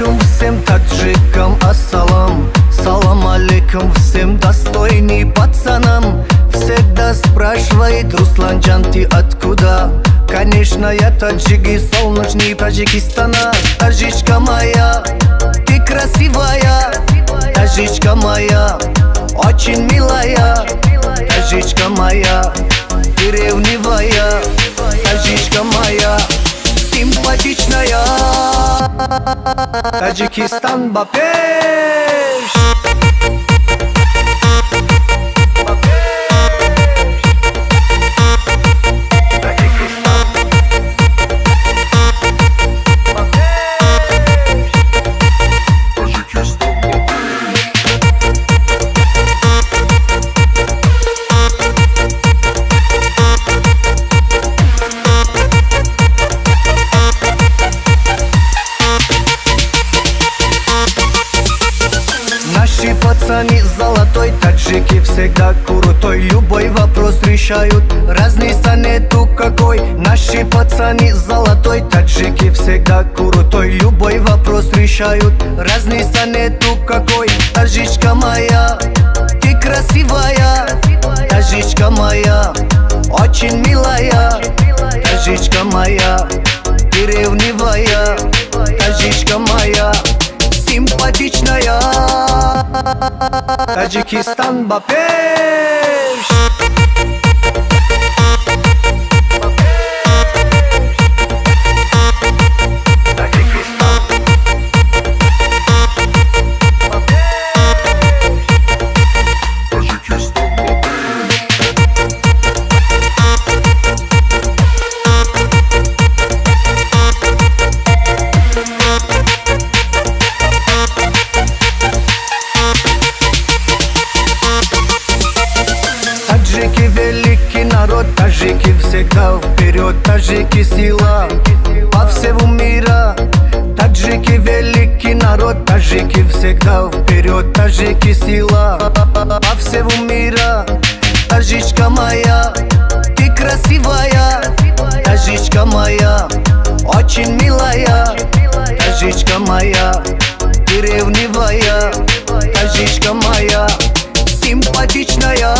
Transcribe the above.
алейкум всем таджикам, ассалам. Салам алейкум всем достойным пацанам. Всегда спрашивает Русланджан, ты откуда? Конечно, я таджик из солнечный Таджикистана. Таджичка моя, ты красивая. Таджичка моя, очень милая. Таджичка моя, ты ревнивая. Таджичка моя, симпатичная. Таджикистан бапеш. Наши пацаны золотой, таджики всегда крутой. Любой вопрос решают, разницы нету какой. Наши пацаны золотой, таджики всегда крутой. Любой вопрос решают, разницы нету какой. Таджичка моя, ты красивая. Таджичка моя, очень милая. Таджичка моя, ты ревнивая. Таджичка моя, симпатичная. Таджикистан бапеш. Таджики великий народ, таджики всегда вперед. Таджики сила по всему миру. Таджики великий народ, таджики всегда вперед. Таджики сила по всему миру. Таджичка моя, ты красивая. Таджичка моя, очень милая. Таджичка моя, ты ревнивая. Таджичка моя, симпатичная.